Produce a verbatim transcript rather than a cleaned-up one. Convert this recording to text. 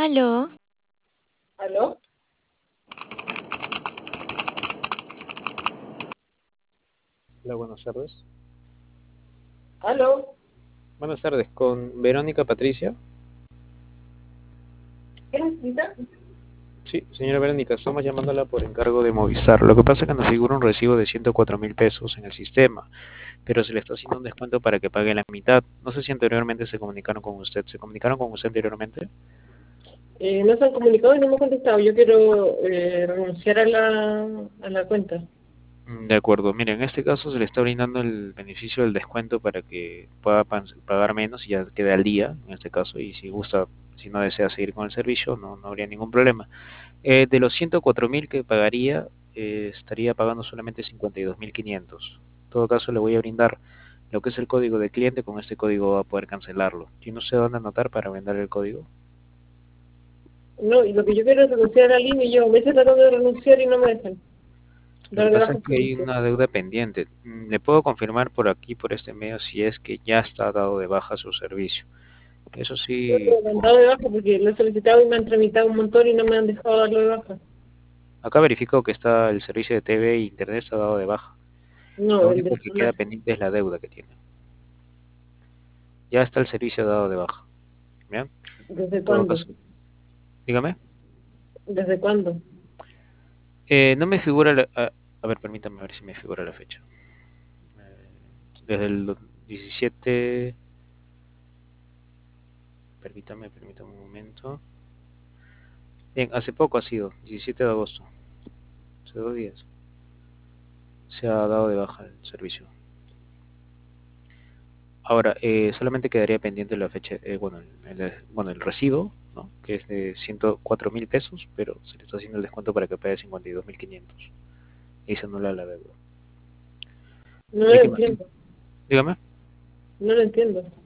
Aló, ¿Aló? Hola, buenas tardes. ¿Aló? Buenas tardes, con Verónica Patricia. ¿Qué necesita? Sí, señora Verónica, estamos llamándola por encargo de Movistar. Lo que pasa es que nos figura un recibo de ciento cuatro mil pesos en el sistema, pero se le está haciendo un descuento para que pague la mitad. No sé si anteriormente se comunicaron con usted. ¿Se comunicaron con usted anteriormente? Eh, no se han comunicado y no me han contestado. Yo quiero eh, renunciar a la, a la cuenta. Mm, De acuerdo, mire, en este caso se le está brindando el beneficio del descuento para que pueda pan- pagar menos y ya quede al día, en este caso, y si gusta, si no desea seguir con el servicio, no, no habría ningún problema. Eh, de los ciento cuatro mil que pagaría, eh, estaría pagando solamente cincuenta y dos mil quinientos. En todo caso, le voy a brindar lo que es el código de cliente. Con este código va a poder cancelarlo. ¿Tiene usted dónde anotar para brindar el código? No, y lo que yo quiero es renunciar a la línea y yo me estoy tratando de renunciar y no me dejan. Lo que Dar de pasa baja es el que hay servicio. una deuda pendiente. Mm, Le puedo confirmar por aquí, por este medio, si es que ya está dado de baja su servicio. Eso Yo sí, lo he dado de baja porque lo he solicitado y me han tramitado un montón y no me han dejado darlo de baja. acá verifico que está el servicio de T V e Internet está dado de baja. Lo No, el único de que queda celular. pendiente es la deuda que tiene. Ya está el servicio dado de baja. ¿Bien? ¿Desde En todo cuándo? caso, dígame. ¿Desde cuándo? Eh, no me figura la- a, a ver, permítame ver si me figura la fecha. Eh, desde el do- diecisiete, permítame, permítame un momento. Bien, hace poco ha sido, diecisiete de agosto, hace dos días, se ha dado de baja el servicio. Ahora, eh, solamente quedaría pendiente la fecha, eh, bueno, el, el- bueno, el recibo, ¿no? Que es de ciento cuatro mil pesos, pero se le está haciendo el descuento para que pague cincuenta y dos mil quinientos. Y se anula la deuda. No lo ¿Y qué más? entiendo. Dígame. No lo entiendo.